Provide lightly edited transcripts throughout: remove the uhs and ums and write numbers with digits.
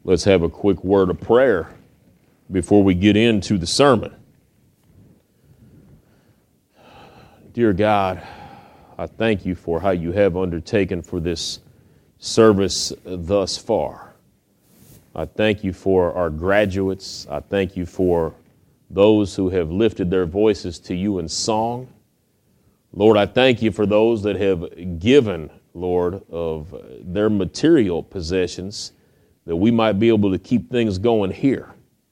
Let's have a quick word of prayer before we get into the sermon. Dear God, I thank you for how you have undertaken for this service thus far. I thank you for our graduates. I thank you for those who have lifted their voices to you in song. Lord, I thank you for those that have given, Lord, of their material possessions, that we might be able to keep things going here.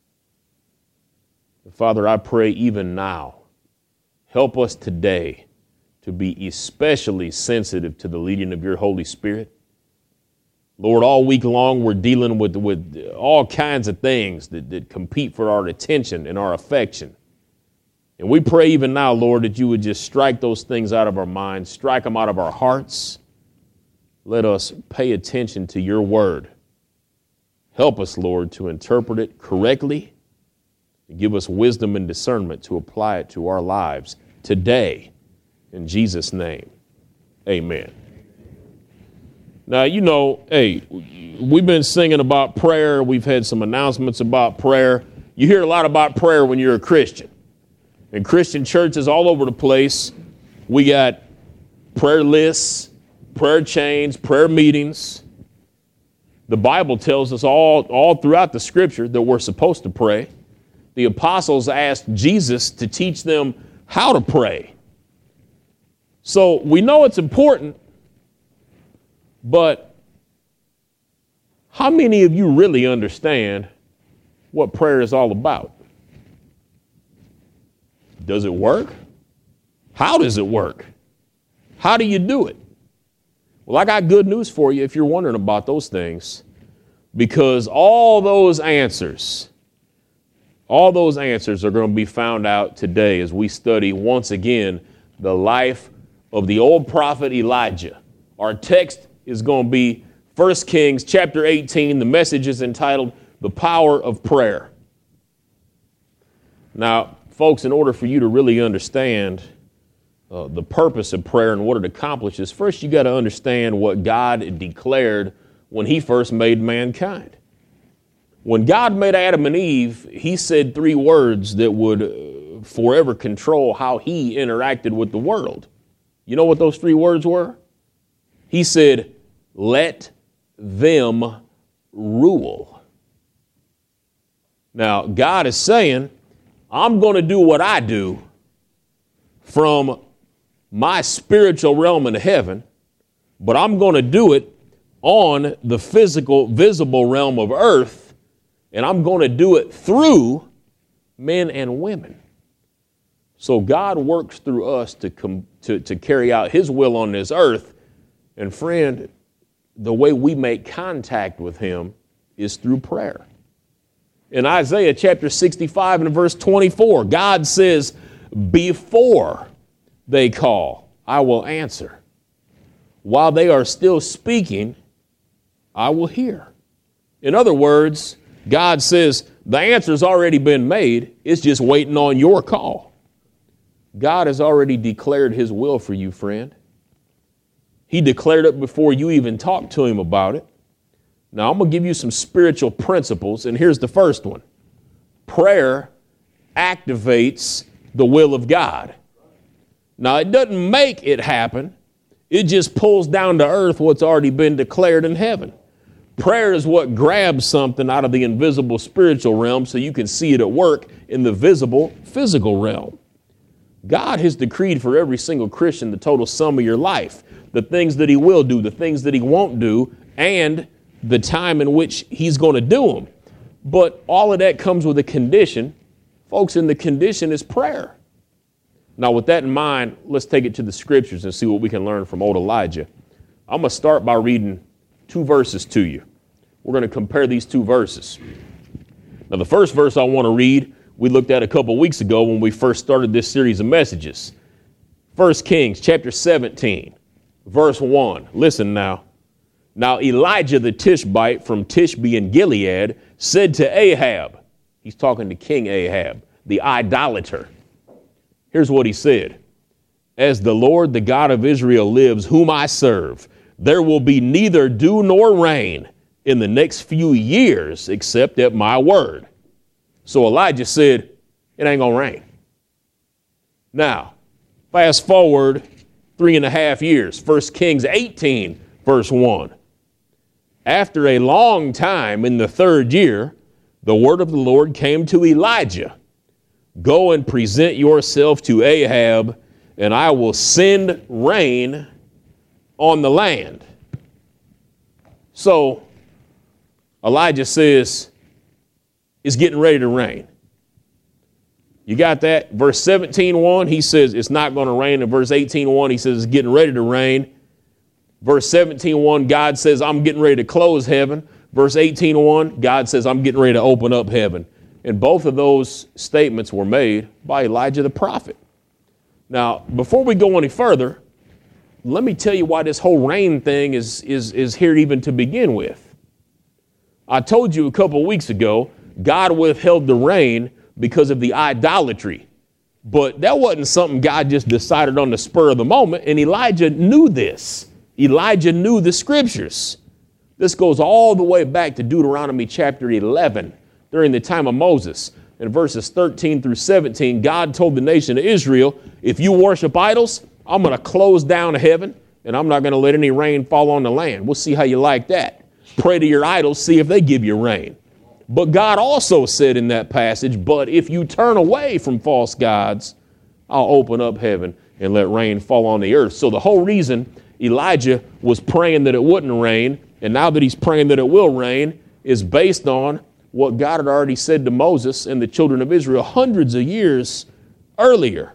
Father, I pray even now, help us today to be especially sensitive to the leading of your Holy Spirit. Lord, all week long we're dealing with all kinds of things that compete for our attention and our affection. And we pray even now, Lord, that you would just strike those things out of our minds, strike them out of our hearts. Let us pay attention to your word. Help us, Lord, to interpret it correctly and give us wisdom and discernment to apply it to our lives today. In Jesus' name, amen. Now, we've been singing about prayer. We've had some announcements about prayer. You hear a lot about prayer when you're a Christian. In Christian churches all over the place, we got prayer lists, prayer chains, prayer meetings. The Bible tells us all throughout the Scripture that we're supposed to pray. The apostles asked Jesus to teach them how to pray. So we know it's important, but how many of you really understand what prayer is all about? Does it work? How does it work? How do you do it? Well, I got good news for you if you're wondering about those things, because all those answers are going to be found out today as we study once again the life of the old prophet Elijah. Our text is going to be 1 Kings chapter 18. The message is entitled The Power of Prayer. Now, folks, in order for you to really understand the purpose of prayer and what it accomplishes, first you got to understand what God declared when he first made mankind. When God made Adam and Eve, he said three words that would forever control how he interacted with the world. You know what those three words were? He said, let them rule. Now, God is saying, I'm going to do what I do from my spiritual realm in heaven, but I'm going to do it on the physical, visible realm of earth, and I'm going to do it through men and women. So God works through us to carry out his will on this earth. And friend, the way we make contact with him is through prayer. In Isaiah chapter 65 and verse 24, God says, before they call, I will answer. While they are still speaking, I will hear. In other words, God says, the answer's already been made. It's just waiting on your call. God has already declared his will for you, friend. He declared it before you even talked to him about it. Now, I'm going to give you some spiritual principles, and here's the first one. Prayer activates the will of God. Now, it doesn't make it happen. It just pulls down to earth what's already been declared in heaven. Prayer is what grabs something out of the invisible spiritual realm so you can see it at work in the visible physical realm. God has decreed for every single Christian the total sum of your life, the things that he will do, the things that he won't do, and the time in which he's going to do them. But all of that comes with a condition. Folks, and the condition is prayer. Now, with that in mind, let's take it to the scriptures and see what we can learn from old Elijah. I'm going to start by reading two verses to you. We're going to compare these two verses. Now, the first verse I want to read, we looked at a couple weeks ago when we first started this series of messages. 1 Kings chapter 17, verse 1. Listen now. Now Elijah the Tishbite from Tishbe in Gilead said to Ahab, he's talking to King Ahab, the idolater. Here's what he said. As the Lord, the God of Israel lives, whom I serve, there will be neither dew nor rain in the next few years except at my word. So Elijah said, it ain't going to rain. Now, fast forward 3.5 years, 1 Kings 18, verse 1. After a long time, in the 3rd year, the word of the Lord came to Elijah. Go and present yourself to Ahab, and I will send rain on the land. So Elijah says, it's getting ready to rain. You got that? Verse 17:1, he says it's not going to rain. In verse 18:1, he says it's getting ready to rain. Verse 17:1, God says, I'm getting ready to close heaven. Verse 18:1, God says, I'm getting ready to open up heaven. And both of those statements were made by Elijah the prophet. Now, before we go any further, let me tell you why this whole rain thing is here even to begin with. I told you a couple of weeks ago, God withheld the rain because of the idolatry. But that wasn't something God just decided on the spur of the moment, and Elijah knew this. Elijah knew the scriptures. This goes all the way back to Deuteronomy chapter 11, during the time of Moses. In verses 13 through 17, God told the nation of Israel, if you worship idols, I'm going to close down heaven, and I'm not going to let any rain fall on the land. We'll see how you like that. Pray to your idols, see if they give you rain. But God also said in that passage, but if you turn away from false gods, I'll open up heaven and let rain fall on the earth. So the whole reason Elijah was praying that it wouldn't rain, and now that he's praying that it will rain, is based on what God had already said to Moses and the children of Israel hundreds of years earlier.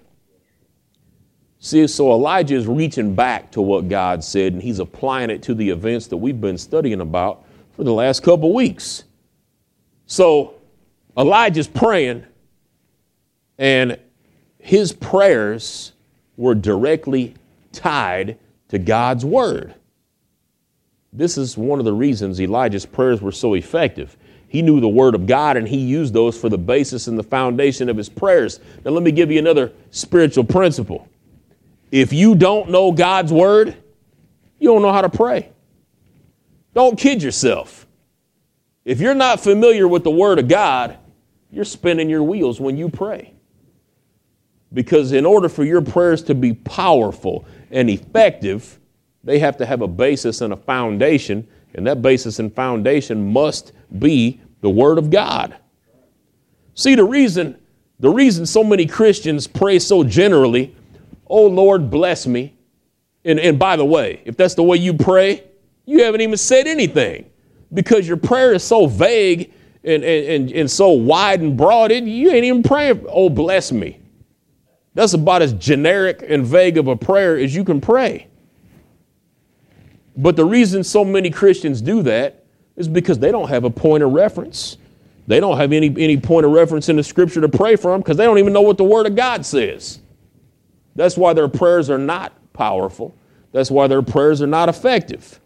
See, so Elijah is reaching back to what God said, and he's applying it to the events that we've been studying about for the last couple weeks. So Elijah's praying, and his prayers were directly tied to God's word. This is one of the reasons Elijah's prayers were so effective. He knew the word of God, and he used those for the basis and the foundation of his prayers. Now, let me give you another spiritual principle. If you don't know God's word, you don't know how to pray. Don't kid yourself. If you're not familiar with the word of God, you're spinning your wheels when you pray. Because in order for your prayers to be powerful and effective, they have to have a basis and a foundation, and that basis and foundation must be the word of God. See, the reason so many Christians pray so generally, oh Lord, bless me. And by the way, if that's the way you pray, you haven't even said anything, because your prayer is so vague and so wide and broad, you ain't even praying, oh, bless me. That's about as generic and vague of a prayer as you can pray. But the reason so many Christians do that is because they don't have a point of reference. They don't have any point of reference in the scripture to pray from, because they don't even know what the word of God says. That's why their prayers are not powerful. That's why their prayers are not effective.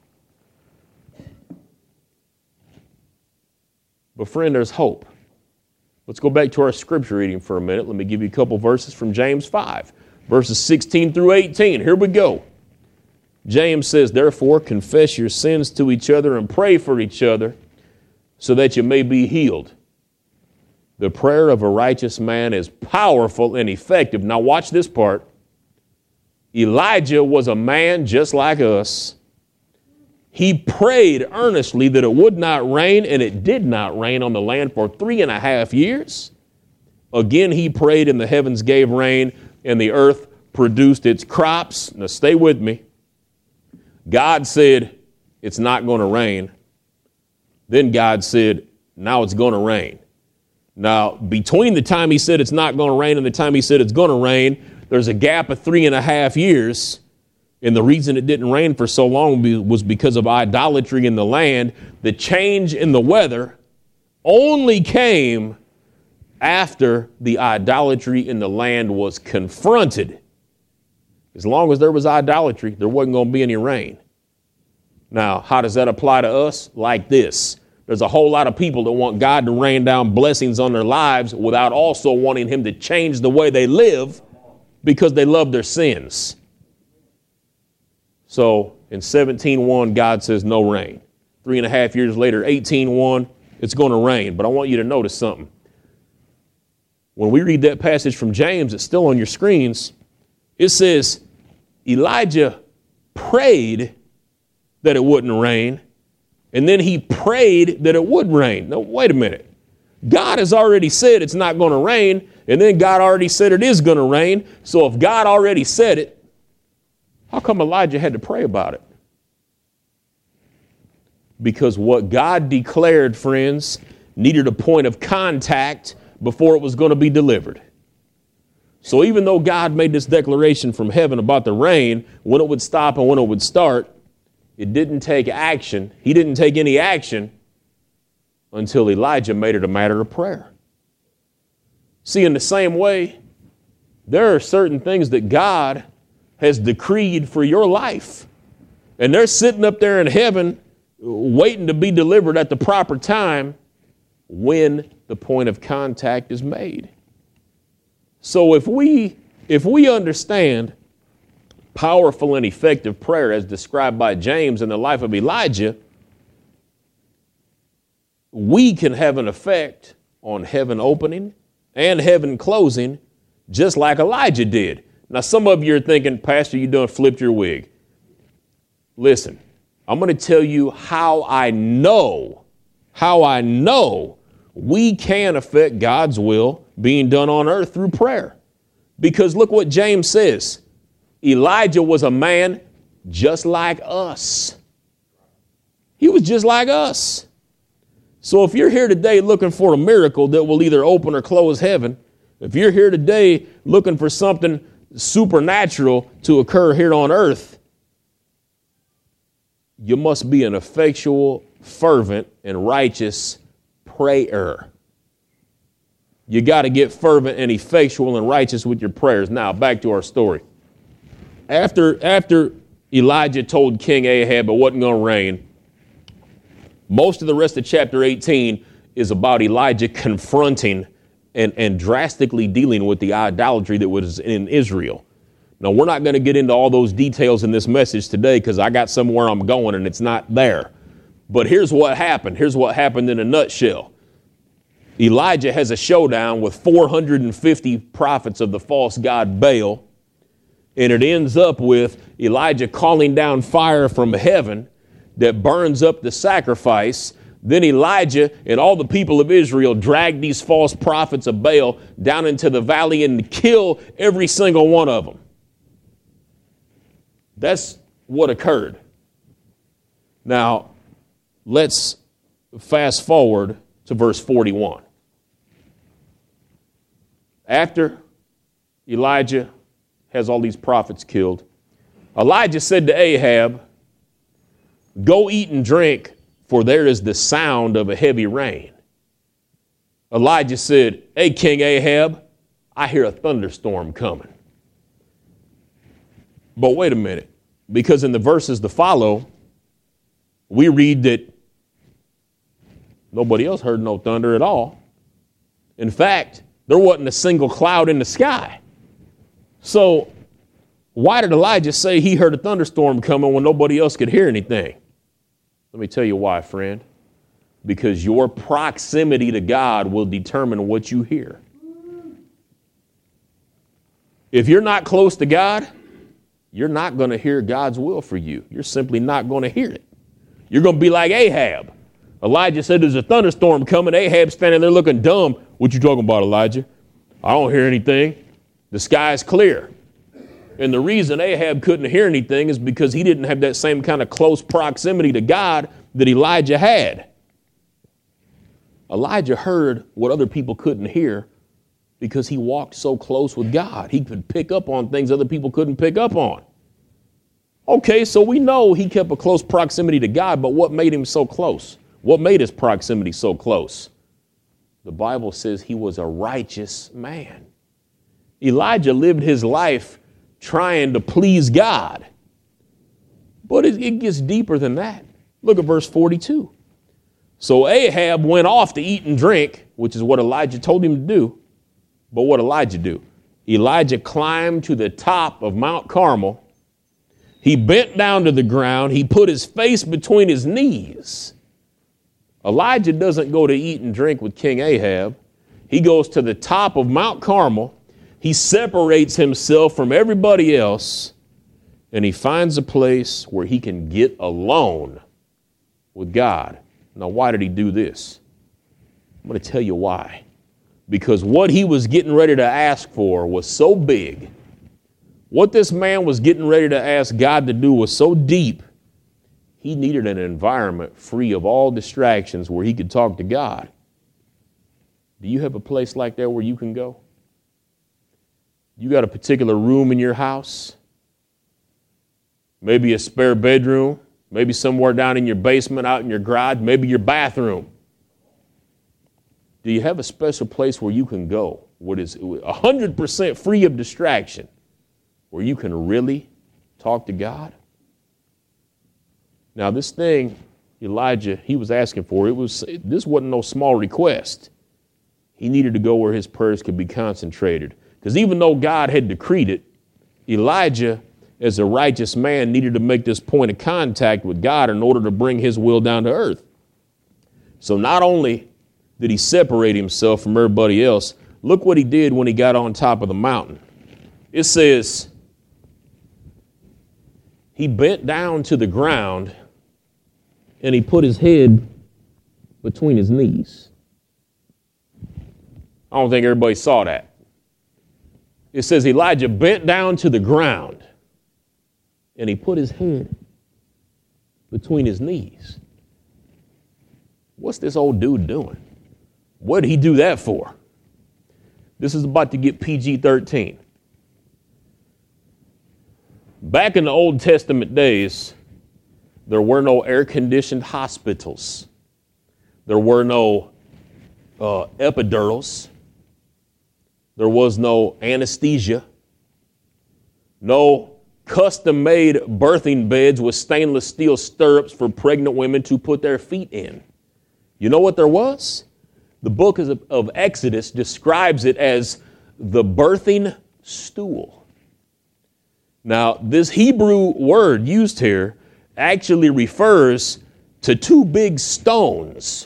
But friend, there's hope. Let's go back to our scripture reading for a minute. Let me give you a couple verses from James 5, verses 16 through 18. Here we go. James says, therefore, confess your sins to each other and pray for each other so that you may be healed. The prayer of a righteous man is powerful and effective. Now watch this part. Elijah was a man just like us. He prayed earnestly that it would not rain, and it did not rain on the land for 3.5 years. Again, he prayed, and the heavens gave rain, and the earth produced its crops. Now stay with me. God said, it's not going to rain. Then God said, now it's going to rain. Now, between the time he said it's not going to rain and the time he said it's going to rain, there's a gap of 3.5 years. And the reason it didn't rain for so long was because of idolatry in the land. The change in the weather only came after the idolatry in the land was confronted. As long as there was idolatry, there wasn't going to be any rain. Now, how does that apply to us? Like this. There's a whole lot of people that want God to rain down blessings on their lives without also wanting him to change the way they live because they love their sins. So in 17:1, God says no rain. 3.5 years later, 18:1, it's going to rain. But I want you to notice something. When we read that passage from James, it's still on your screens. It says Elijah prayed that it wouldn't rain, and then he prayed that it would rain. No, wait a minute. God has already said it's not going to rain, and then God already said it is going to rain. So if God already said it, how come Elijah had to pray about it? Because what God declared, friends, needed a point of contact before it was going to be delivered. So even though God made this declaration from heaven about the rain, when it would stop and when it would start, it didn't take action. He didn't take any action until Elijah made it a matter of prayer. See, in the same way, there are certain things that God has decreed for your life. And they're sitting up there in heaven waiting to be delivered at the proper time when the point of contact is made. So if we understand powerful and effective prayer as described by James in the life of Elijah, we can have an effect on heaven opening and heaven closing just like Elijah did. Now, some of you are thinking, Pastor, you done flipped your wig. Listen, I'm going to tell you how I know we can affect God's will being done on earth through prayer. Because look what James says. Elijah was a man just like us. He was just like us. So if you're here today looking for a miracle that will either open or close heaven, if you're here today looking for something supernatural to occur here on earth, you must be an effectual, fervent, and righteous prayer. You got to get fervent and effectual and righteous with your prayers. Now, back to our story. After Elijah told King Ahab it wasn't going to rain, most of the rest of chapter 18 is about Elijah confronting and drastically dealing with the idolatry that was in Israel. Now, we're not going to get into all those details in this message today because I got somewhere I'm going and it's not there. But here's what happened. Here's what happened in a nutshell. Elijah has a showdown with 450 prophets of the false god Baal, and it ends up with Elijah calling down fire from heaven that burns up the sacrifice. Then Elijah and all the people of Israel drag these false prophets of Baal down into the valley and kill every single one of them. That's what occurred. Now, let's fast forward to verse 41. After Elijah has all these prophets killed, Elijah said to Ahab, "Go eat and drink, for there is the sound of a heavy rain." Elijah said, "Hey, King Ahab, I hear a thunderstorm coming." But wait a minute, because in the verses to follow, we read that nobody else heard no thunder at all. In fact, there wasn't a single cloud in the sky. So why did Elijah say he heard a thunderstorm coming when nobody else could hear anything? Let me tell you why, friend. Because your proximity to God will determine what you hear. If you're not close to God, you're not going to hear God's will for you. You're simply not going to hear it. You're going to be like Ahab. Elijah said there's a thunderstorm coming. Ahab's standing there looking dumb. "What you talking about, Elijah? I don't hear anything. The sky is clear." And the reason Ahab couldn't hear anything is because he didn't have that same kind of close proximity to God that Elijah had. Elijah heard what other people couldn't hear because he walked so close with God. He could pick up on things other people couldn't pick up on. Okay, so we know he kept a close proximity to God, but what made him so close? What made his proximity so close? The Bible says he was a righteous man. Elijah lived his life trying to please God. But it gets deeper than that. Look at verse 42. So Ahab went off to eat and drink, which is what Elijah told him to do. But what did Elijah do? Elijah climbed to the top of Mount Carmel. He bent down to the ground. He put his face between his knees. Elijah doesn't go to eat and drink with King Ahab. He goes to the top of Mount Carmel. He separates himself from everybody else, and he finds a place where he can get alone with God. Now, why did he do this? I'm going to tell you why. Because what he was getting ready to ask for was so big. What this man was getting ready to ask God to do was so deep. He needed an environment free of all distractions where he could talk to God. Do you have a place like that where you can go? You got a particular room in your house? Maybe a spare bedroom? Maybe somewhere down in your basement, out in your garage? Maybe your bathroom? Do you have a special place where you can go, what is 100% free of distraction, where you can really talk to God? Now, this thing Elijah, he was asking for, this wasn't no small request. He needed to go where his prayers could be concentrated. Because even though God had decreed it, Elijah, as a righteous man, needed to make this point of contact with God in order to bring his will down to earth. So not only did he separate himself from everybody else, look what he did when he got on top of the mountain. It says, he bent down to the ground and he put his head between his knees. I don't think everybody saw that. It says Elijah bent down to the ground and he put his head between his knees. What's this old dude doing? What did he do that for? This is about to get PG-13. Back in the Old Testament days, there were no air-conditioned hospitals. There were no epidurals. There was no anesthesia. No custom-made birthing beds with stainless steel stirrups for pregnant women to put their feet in. You know what there was? The book of Exodus describes it as the birthing stool. Now, this Hebrew word used here actually refers to two big stones.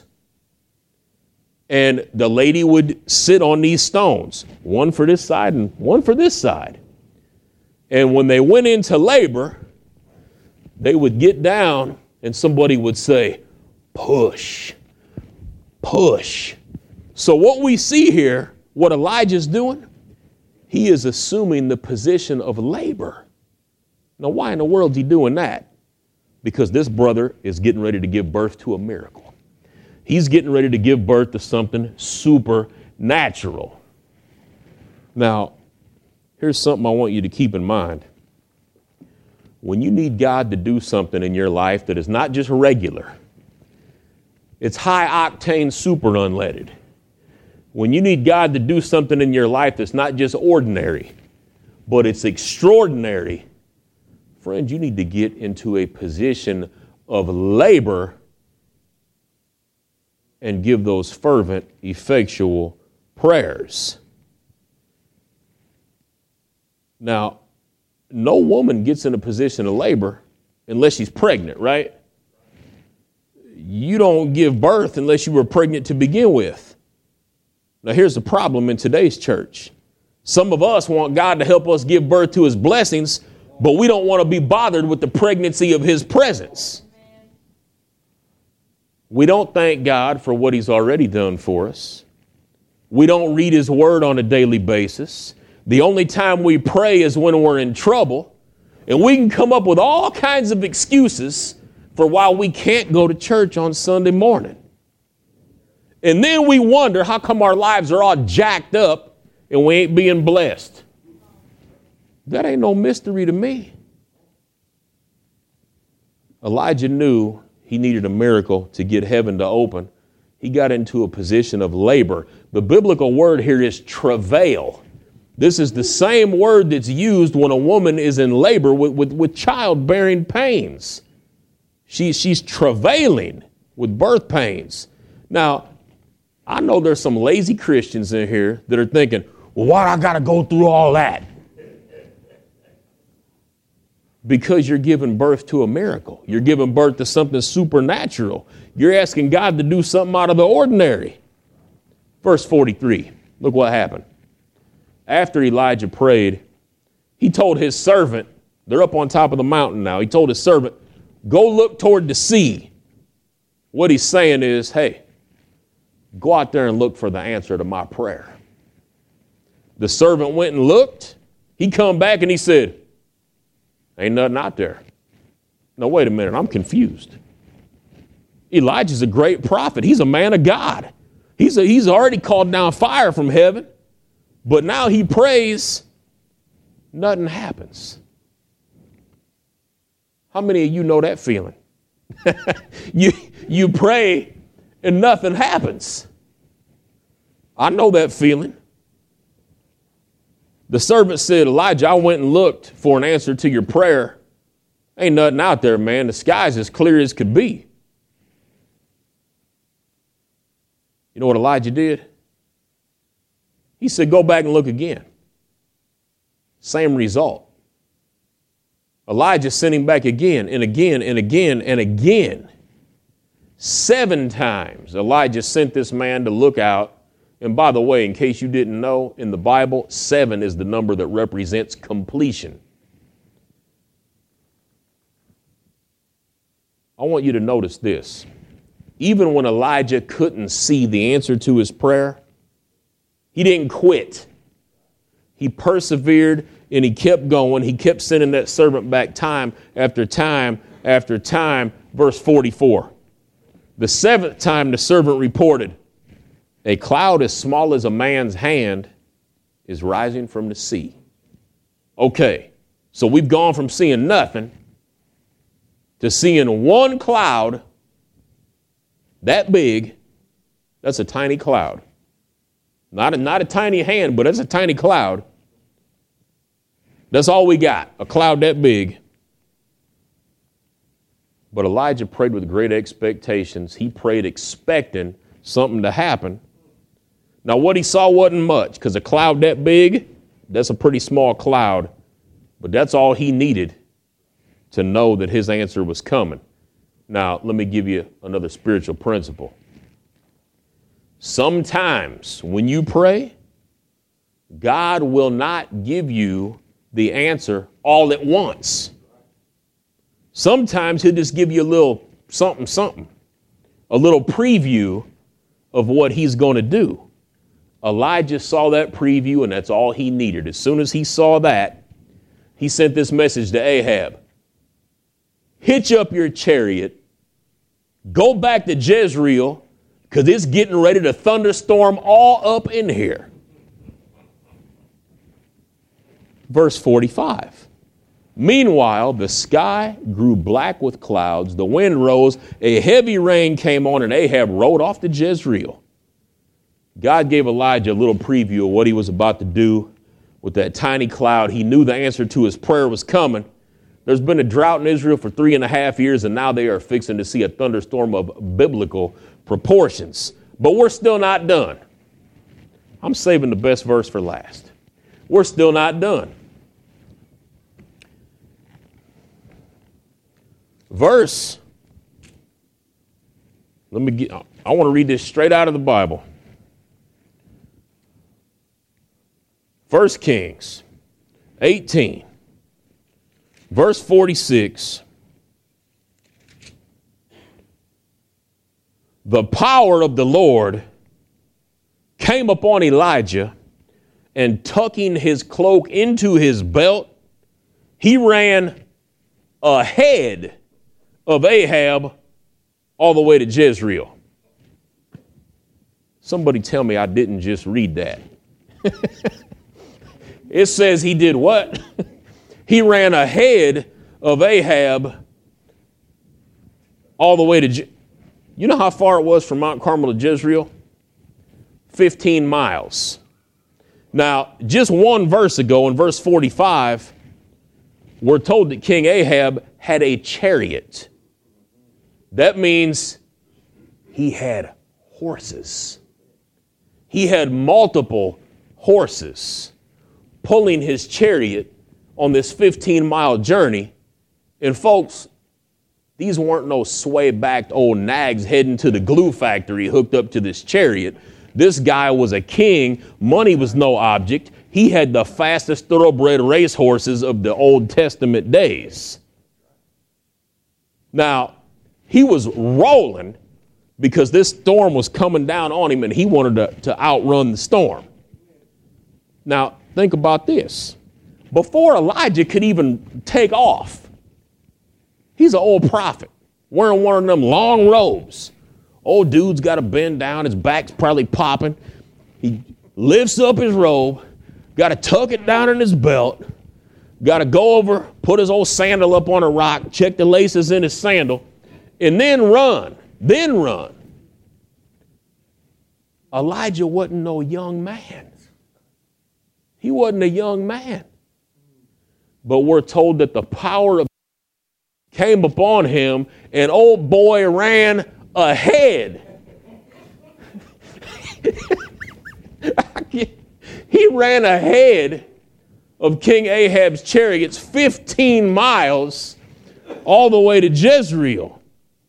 And the lady would sit on these stones, one for this side and one for this side. And when they went into labor, they would get down and somebody would say, push, push. So what we see here, what Elijah's doing, he is assuming the position of labor. Now, why in the world is he doing that? Because this brother is getting ready to give birth to a miracle. He's getting ready to give birth to something supernatural. Now, here's something I want you to keep in mind. When you need God to do something in your life that is not just regular, it's high-octane super unleaded. When you need God to do something in your life that's not just ordinary, but it's extraordinary, friends, you need to get into a position of labor and give those fervent, effectual prayers. Now, no woman gets in a position of labor unless she's pregnant, right? You don't give birth unless you were pregnant to begin with. Now, here's the problem in today's church. Some of us want God to help us give birth to his blessings, but we don't want to be bothered with the pregnancy of his presence. We don't thank God for what he's already done for us. We don't read his word on a daily basis. The only time we pray is when we're in trouble. And we can come up with all kinds of excuses for why we can't go to church on Sunday morning. And then we wonder how come our lives are all jacked up and we ain't being blessed. That ain't no mystery to me. Elijah knew he needed a miracle to get heaven to open. He got into a position of labor. The biblical word here is travail. This is the same word that's used when a woman is in labor with childbearing pains. She's travailing with birth pains. Now, I know there's some lazy Christians in here that are thinking, well, why do I got to go through all that? Because you're giving birth to a miracle. You're giving birth to something supernatural. You're asking God to do something out of the ordinary. Verse 43, look what happened. After Elijah prayed, he told his servant, they're up on top of the mountain now. He told his servant, go look toward the sea. What he's saying is, hey, go out there and look for the answer to my prayer. The servant went and looked. He come back and he said, ain't nothing out there. No, wait a minute. I'm confused. Elijah's a great prophet. He's a man of God. He's already called down fire from heaven. But now he prays, nothing happens. How many of you know that feeling? You pray and nothing happens. I know that feeling. The servant said, Elijah, I went and looked for an answer to your prayer. Ain't nothing out there, man. The sky's as clear as could be. You know what Elijah did? He said, go back and look again. Same result. Elijah sent him back again and again and again and again. 7 times Elijah sent this man to look out. And by the way, in case you didn't know, in the Bible, 7 is the number that represents completion. I want you to notice this. Even when Elijah couldn't see the answer to his prayer, he didn't quit. He persevered and he kept going. He kept sending that servant back time after time after time. Verse 44. The 7th time the servant reported, a cloud as small as a man's hand is rising from the sea. Okay, so we've gone from seeing nothing to seeing one cloud that big. That's a tiny cloud. Not a tiny hand, but that's a tiny cloud. That's all we got, a cloud that big. But Elijah prayed with great expectations. He prayed expecting something to happen. Now, what he saw wasn't much, because a cloud that big, that's a pretty small cloud. But that's all he needed to know that his answer was coming. Now, let me give you another spiritual principle. Sometimes when you pray, God will not give you the answer all at once. Sometimes he'll just give you a little something, a little preview of what he's going to do. Elijah saw that preview, and that's all he needed. As soon as he saw that, he sent this message to Ahab. Hitch up your chariot, go back to Jezreel, because it's getting ready to thunderstorm all up in here. Verse 45. Meanwhile, the sky grew black with clouds, the wind rose, a heavy rain came on, and Ahab rode off to Jezreel. God gave Elijah a little preview of what he was about to do with that tiny cloud. He knew the answer to his prayer was coming. There's been a drought in Israel for 3.5 years, and now they are fixing to see a thunderstorm of biblical proportions. But we're still not done. I'm saving the best verse for last. We're still not done. I want to read this straight out of the Bible. 1 Kings 18, verse 46. The power of the Lord came upon Elijah, and tucking his cloak into his belt, he ran ahead of Ahab all the way to Jezreel. Somebody tell me I didn't just read that. It says he did what? He ran ahead of Ahab all the way to You know how far it was from Mount Carmel to Jezreel? 15 miles. Now, just one verse ago, in verse 45, we're told that King Ahab had a chariot. That means he had horses. He had multiple horses pulling his chariot on this 15-mile journey And folks, these weren't no sway-backed old nags heading to the glue factory hooked up to this chariot. This guy was a king. Money was no object. He had the fastest thoroughbred racehorses of the Old Testament days. Now, he was rolling because this storm was coming down on him and he wanted to outrun the storm. Now, think about this. Before Elijah could even take off, he's an old prophet wearing one of them long robes. Old dude's got to bend down. His back's probably popping. He lifts up his robe, got to tuck it down in his belt, got to go over, put his old sandal up on a rock, check the laces in his sandal, and then run. Elijah wasn't no young man. He wasn't a young man. But we're told that the power of came upon him, and old boy ran ahead. He ran ahead of King Ahab's chariots 15 miles all the way to Jezreel.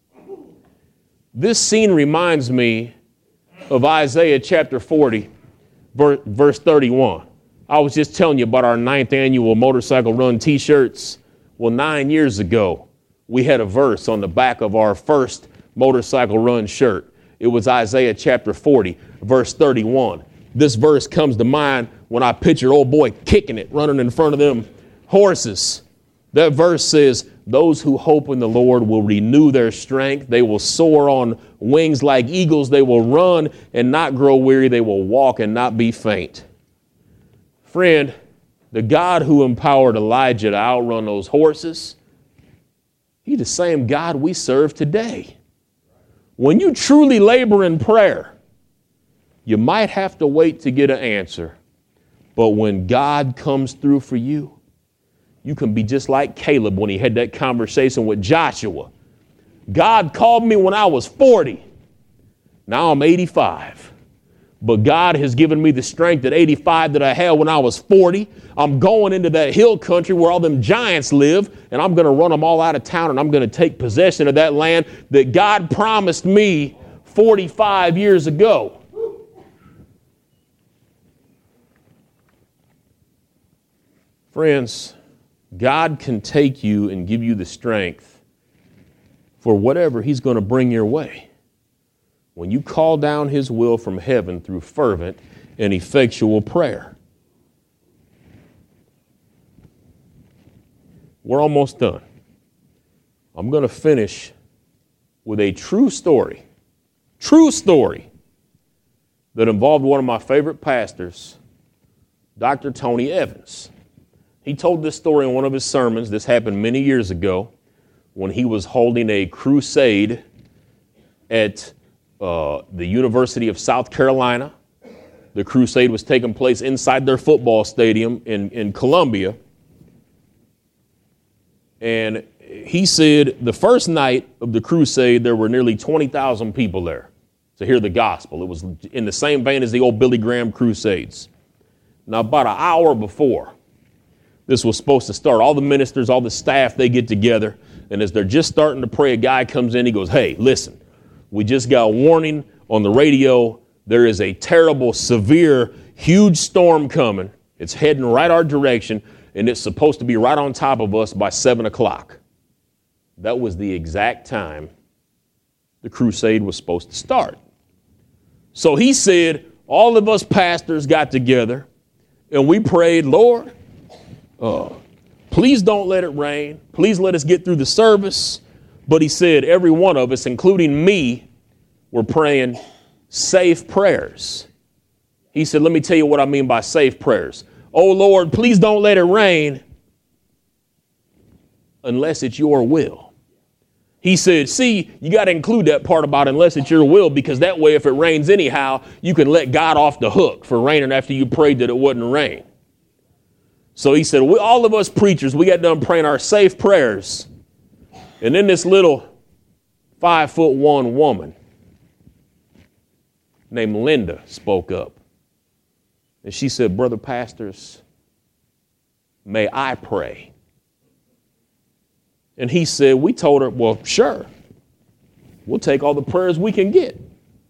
This scene reminds me of Isaiah chapter 40, verse 31. I was just telling you about our 9th annual motorcycle run t-shirts. Well, 9 years ago, we had a verse on the back of our first motorcycle run shirt. It was Isaiah chapter 40, verse 31. This verse comes to mind when I picture old boy kicking it, running in front of them horses. That verse says, those who hope in the Lord will renew their strength. They will soar on wings like eagles. They will run and not grow weary. They will walk and not be faint. Friend, the God who empowered Elijah to outrun those horses, he's the same God we serve today. When you truly labor in prayer, you might have to wait to get an answer. But when God comes through for you, you can be just like Caleb when he had that conversation with Joshua. God called me when I was 40. Now I'm 85. But God has given me the strength at 85 that I had when I was 40. I'm going into that hill country where all them giants live, and I'm going to run them all out of town, and I'm going to take possession of that land that God promised me 45 years ago. Friends, God can take you and give you the strength for whatever he's going to bring your way. When you call down his will from heaven through fervent and effectual prayer. We're almost done. I'm going to finish with a true story that involved one of my favorite pastors, Dr. Tony Evans. He told this story in one of his sermons. This happened many years ago when he was holding a crusade at the University of South Carolina. The crusade was taking place inside their football stadium in Columbia. And he said the first night of the crusade, there were nearly 20,000 people there to hear the gospel. It was in the same vein as the old Billy Graham crusades. Now, about an hour before this was supposed to start, all the ministers, all the staff, they get together. And as they're just starting to pray, a guy comes in. He goes, hey, listen, we just got a warning on the radio. There is a terrible, severe, huge storm coming. It's heading right our direction, and it's supposed to be right on top of us by 7 o'clock. That was the exact time the crusade was supposed to start. So he said, all of us pastors got together, and we prayed, Lord, please don't let it rain. Please let us get through the service. But he said every one of us, including me, were praying safe prayers. He said, let me tell you what I mean by safe prayers. Oh, Lord, please don't let it rain unless it's your will. He said, see, you got to include that part about unless it's your will, because that way if it rains anyhow, you can let God off the hook for raining after you prayed that it wouldn't rain. So he said, all of us preachers, we got done praying our safe prayers. And then this little 5'1" woman named Linda spoke up. And she said, brother pastors, may I pray? And he said, we told her, well, sure, we'll take all the prayers we can get.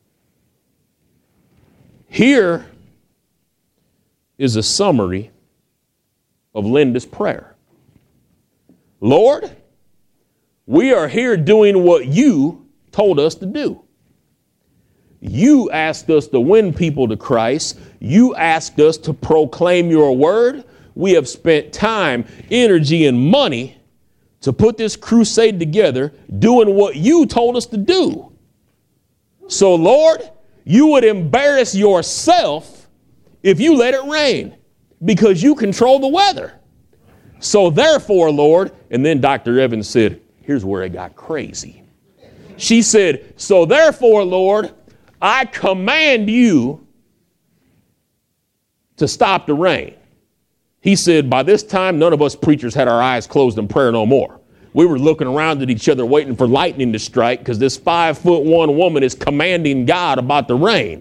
Here is a summary of Linda's prayer. Lord, we are here doing what you told us to do. You asked us to win people to Christ. You asked us to proclaim your word. We have spent time, energy, and money to put this crusade together, doing what you told us to do. So, Lord, you would embarrass yourself if you let it rain, because you control the weather. So therefore, Lord, and then Dr. Evans said, here's where it got crazy. She said, so therefore, Lord, I command you to stop the rain. He said, by this time, none of us preachers had our eyes closed in prayer no more. We were looking around at each other waiting for lightning to strike because this 5'1" woman is commanding God about the rain.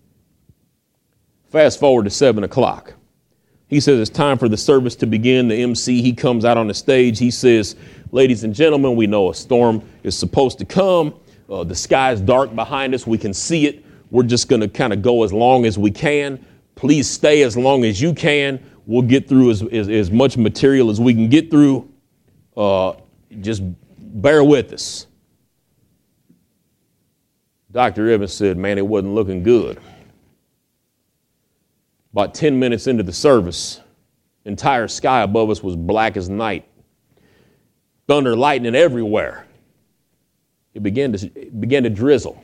Fast forward to 7 o'clock. He says it's time for the service to begin. The MC, he comes out on the stage. He says, ladies and gentlemen, we know a storm is supposed to come. The sky is dark behind us. We can see it. We're just going to kind of go as long as we can. Please stay as long as you can. We'll get through as much material as we can get through. Just bear with us. Dr. Evans said, man, it wasn't looking good. About 10 minutes into the service, the entire sky above us was black as night. Thunder, lightning everywhere. It began to drizzle.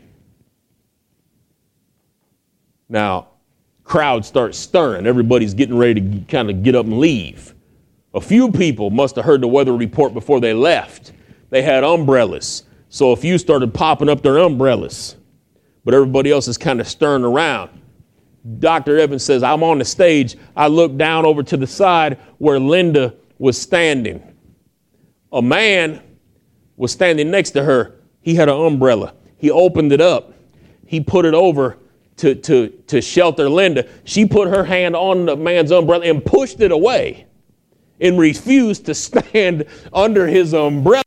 Now, crowd starts stirring. Everybody's getting ready to kind of get up and leave. A few people must have heard the weather report before they left. They had umbrellas. So a few started popping up their umbrellas. But everybody else is kind of stirring around. Dr. Evans says, I'm on the stage. I look down over to the side where Linda was standing. A man was standing next to her. He had an umbrella. He opened it up. He put it over to shelter Linda. She put her hand on the man's umbrella and pushed it away and refused to stand under his umbrella.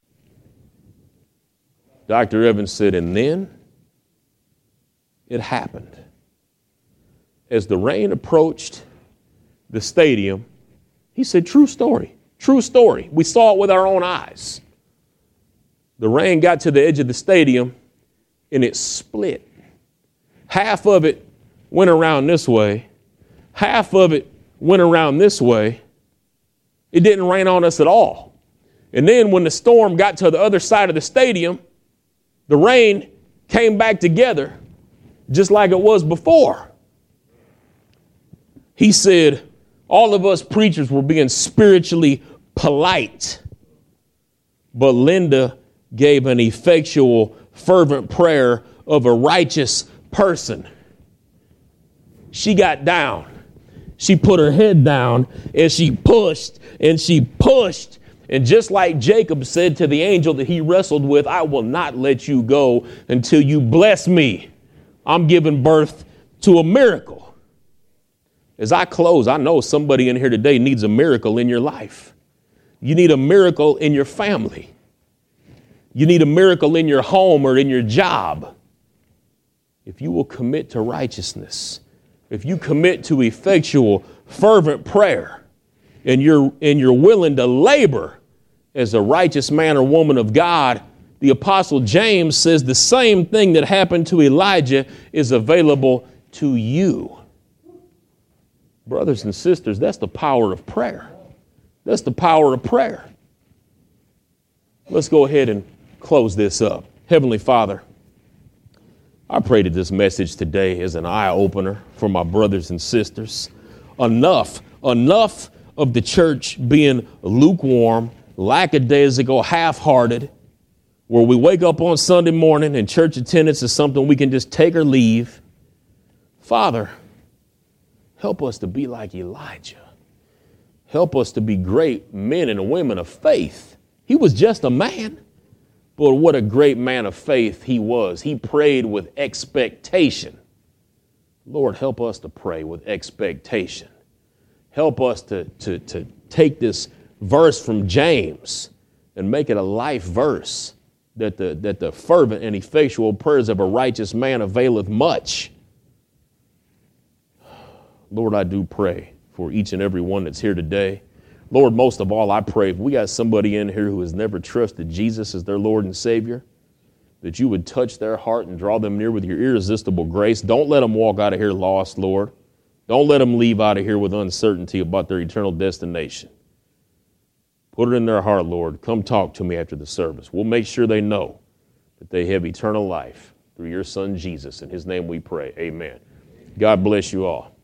Dr. Evans said, and then it happened. As the rain approached the stadium, he said, true story, true story. We saw it with our own eyes. The rain got to the edge of the stadium and it split. Half of it went around this way. Half of it went around this way. It didn't rain on us at all. And then when the storm got to the other side of the stadium, the rain came back together just like it was before. He said, all of us preachers were being spiritually polite, but Linda gave an effectual, fervent prayer of a righteous person. She got down. She put her head down and she pushed and she pushed. And just like Jacob said to the angel that he wrestled with, I will not let you go until you bless me. I'm giving birth to a miracle. As I close, I know somebody in here today needs a miracle in your life. You need a miracle in your family. You need a miracle in your home or in your job. If you will commit to righteousness, if you commit to effectual, fervent prayer, and you're willing to labor as a righteous man or woman of God, the Apostle James says the same thing that happened to Elijah is available to you. Brothers and sisters, that's the power of prayer. That's the power of prayer. Let's go ahead and close this up. Heavenly Father, I pray that this message today is an eye-opener for my brothers and sisters. Enough of the church being lukewarm, lackadaisical, half-hearted, where we wake up on Sunday morning and church attendance is something we can just take or leave. Father, help us to be like Elijah. Help us to be great men and women of faith. He was just a man, but what a great man of faith he was. He prayed with expectation. Lord, help us to pray with expectation. Help us to take this verse from James and make it a life verse that the fervent and effectual prayers of a righteous man availeth much. Lord, I do pray for each and every one that's here today. Lord, most of all, I pray if we got somebody in here who has never trusted Jesus as their Lord and Savior, that you would touch their heart and draw them near with your irresistible grace. Don't let them walk out of here lost, Lord. Don't let them leave out of here with uncertainty about their eternal destination. Put it in their heart, Lord. Come talk to me after the service. We'll make sure they know that they have eternal life through your Son, Jesus. In his name we pray. Amen. God bless you all.